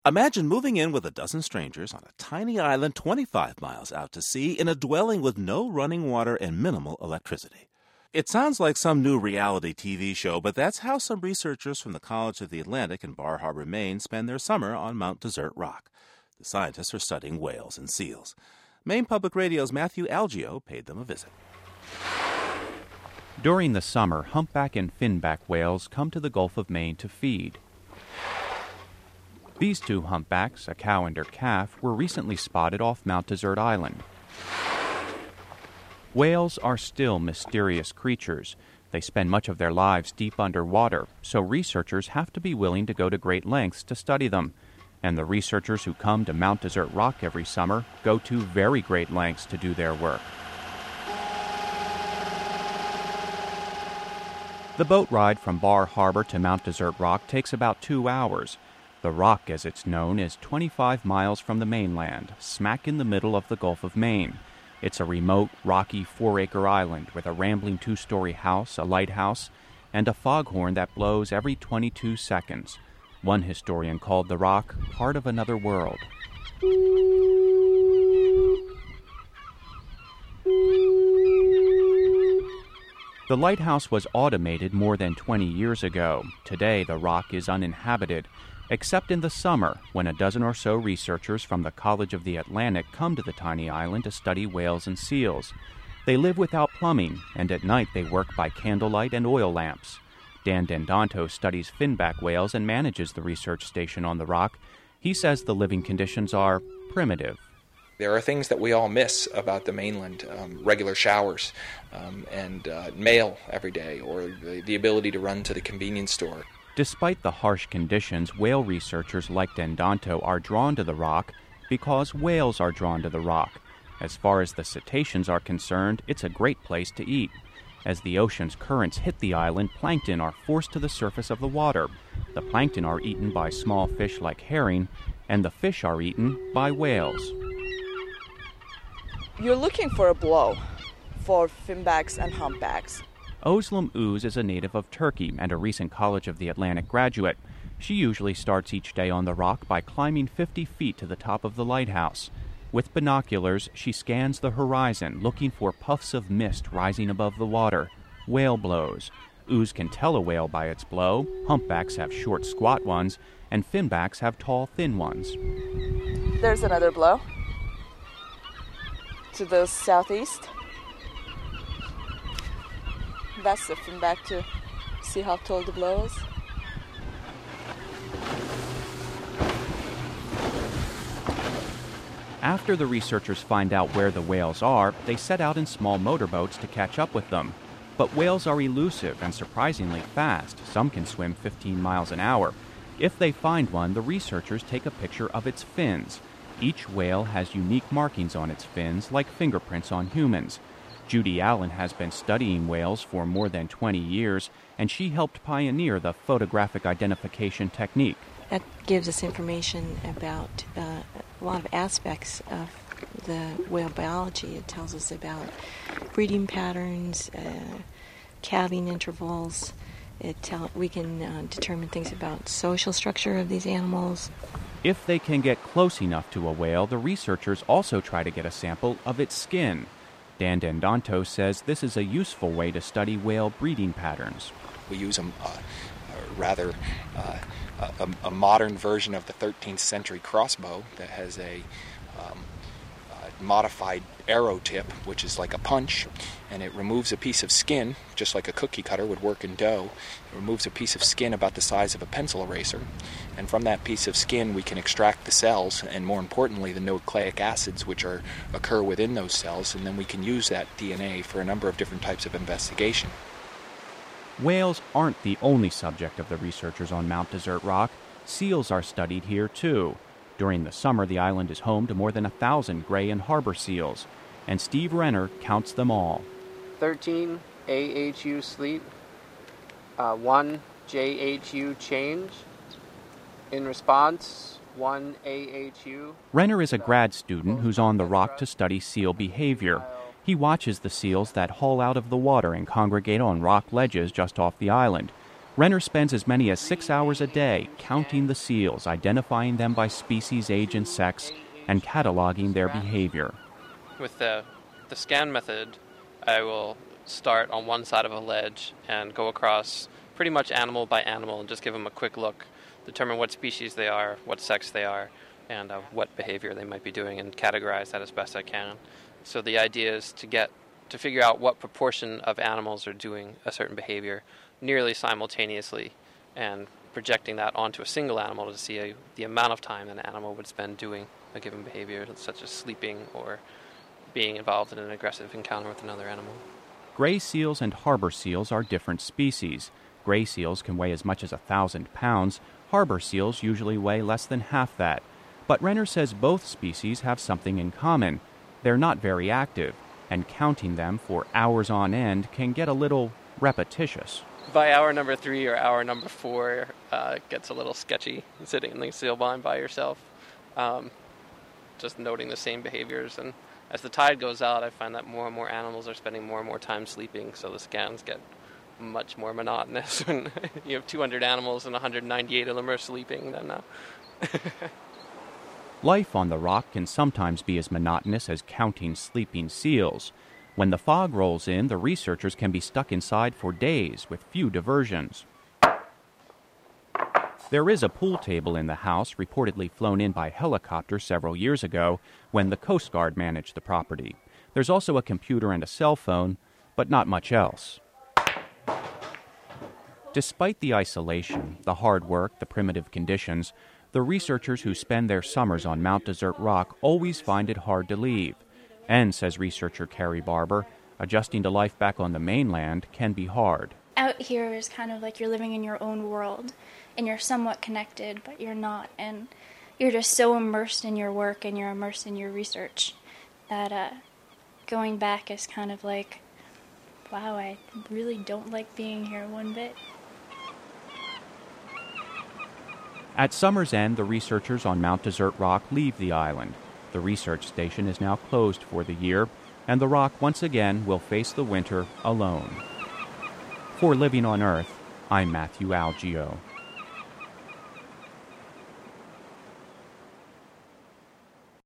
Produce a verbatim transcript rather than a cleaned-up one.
Imagine moving in with a dozen strangers on a tiny island twenty-five miles out to sea in a dwelling with no running water and minimal electricity. It sounds like some new reality T V show, but that's how some researchers from the College of the Atlantic in Bar Harbor, Maine, spend their summer on Mount Desert Rock. The scientists are studying whales and seals. Maine Public Radio's Matthew Algeo paid them a visit. During the summer, humpback and finback whales come to the Gulf of Maine to feed. These two humpbacks, a cow and her calf, were recently spotted off Mount Desert Island. Whales are still mysterious creatures. They spend much of their lives deep underwater, so researchers have to be willing to go to great lengths to study them. And the researchers who come to Mount Desert Rock every summer go to very great lengths to do their work. The boat ride from Bar Harbor to Mount Desert Rock takes about two hours. The Rock, as it's known, is twenty-five miles from the mainland, smack in the middle of the Gulf of Maine. It's a remote, rocky four-acre island with a rambling two-story house, a lighthouse, and a foghorn that blows every twenty-two seconds. One historian called the Rock part of another world. The lighthouse was automated more than twenty years ago. Today, the Rock is uninhabited, except in the summer, when a dozen or so researchers from the College of the Atlantic come to the tiny island to study whales and seals. They live without plumbing, and at night they work by candlelight and oil lamps. Dan Dendanto studies finback whales and manages the research station on the Rock. He says the living conditions are primitive. There are things that we all miss about the mainland, um, regular showers um, and uh, mail every day, or the, the ability to run to the convenience store. Despite the harsh conditions, whale researchers like Dendanto are drawn to the Rock because whales are drawn to the Rock. As far as the cetaceans are concerned, it's a great place to eat. As the ocean's currents hit the island, plankton are forced to the surface of the water. The plankton are eaten by small fish like herring, and the fish are eaten by whales. You're looking for a blow for finbacks and humpbacks. Özlem Uz is a native of Turkey and a recent College of the Atlantic graduate. She usually starts each day on the Rock by climbing fifty feet to the top of the lighthouse. With binoculars, she scans the horizon, looking for puffs of mist rising above the water, whale blows. Uz can tell a whale by its blow. Humpbacks have short, squat ones, and finbacks have tall, thin ones. There's another blow to the southeast. That's the finback to see how tall the blow is. After the researchers find out where the whales are, they set out in small motorboats to catch up with them. But whales are elusive and surprisingly fast. Some can swim fifteen miles an hour. If they find one, the researchers take a picture of its fins. Each whale has unique markings on its fins, like fingerprints on humans. Judy Allen has been studying whales for more than twenty years, and she helped pioneer the photographic identification technique. That gives us information about uh, a lot of aspects of the whale biology. It tells us about breeding patterns, uh, calving intervals. It tell, we can uh, determine things about social structure of these animals. If they can get close enough to a whale, the researchers also try to get a sample of its skin. Dan Dendanto says this is a useful way to study whale breeding patterns. We use a, uh, a rather uh, a, a modern version of the thirteenth century crossbow that has a um, uh, modified arrow tip, which is like a punch, and it removes a piece of skin, just like a cookie cutter would work in dough. It removes a piece of skin about the size of a pencil eraser, and from that piece of skin we can extract the cells, and more importantly the nucleic acids which are occur within those cells, and then we can use that D N A for a number of different types of investigation. Whales aren't the only subject of the researchers on Mount Desert Rock. Seals are studied here too. During the summer, the island is home to more than a thousand gray and harbor seals, and Steve Renner counts them all. thirteen A H U sleep, uh, one J H U change. In response, one A H U. Renner is a grad student who's on the Rock to study seal behavior. He watches the seals that haul out of the water and congregate on rock ledges just off the island. Renner spends as many as six hours a day counting the seals, identifying them by species, age, and sex, and cataloging their behavior. With the, the scan method, I will start on one side of a ledge and go across pretty much animal by animal and just give them a quick look, determine what species they are, what sex they are, and uh, what behavior they might be doing, and categorize that as best I can. So the idea is to get to figure out what proportion of animals are doing a certain behavior nearly simultaneously, and projecting that onto a single animal to see a, the amount of time an animal would spend doing a given behavior, such as sleeping or being involved in an aggressive encounter with another animal. Gray seals and harbor seals are different species. Gray seals can weigh as much as a thousand pounds. Harbor seals usually weigh less than half that. But Renner says both species have something in common. They're not very active, and counting them for hours on end can get a little repetitious. By hour number three or hour number four, uh, it gets a little sketchy sitting in the seal blind by yourself, um, just noting the same behaviors. And as the tide goes out, I find that more and more animals are spending more and more time sleeping, so the scans get much more monotonous. When you have two hundred animals and one hundred ninety-eight of them are sleeping, then uh, Life on the rock can sometimes be as monotonous as counting sleeping seals. When the fog rolls in, the researchers can be stuck inside for days with few diversions. There is a pool table in the house, reportedly flown in by helicopter several years ago when the Coast Guard managed the property. There's also a computer and a cell phone, but not much else. Despite the isolation, the hard work, the primitive conditions, the researchers who spend their summers on Mount Desert Rock always find it hard to leave. And, says researcher Carrie Barber, adjusting to life back on the mainland can be hard. Out here is kind of like you're living in your own world, and you're somewhat connected, but you're not. And you're just so immersed in your work and you're immersed in your research that uh, going back is kind of like, wow, I really don't like being here one bit. At summer's end, the researchers on Mount Desert Rock leave the island. The research station is now closed for the year, and the rock once again will face the winter alone. For Living on Earth, I'm Matthew Algeo.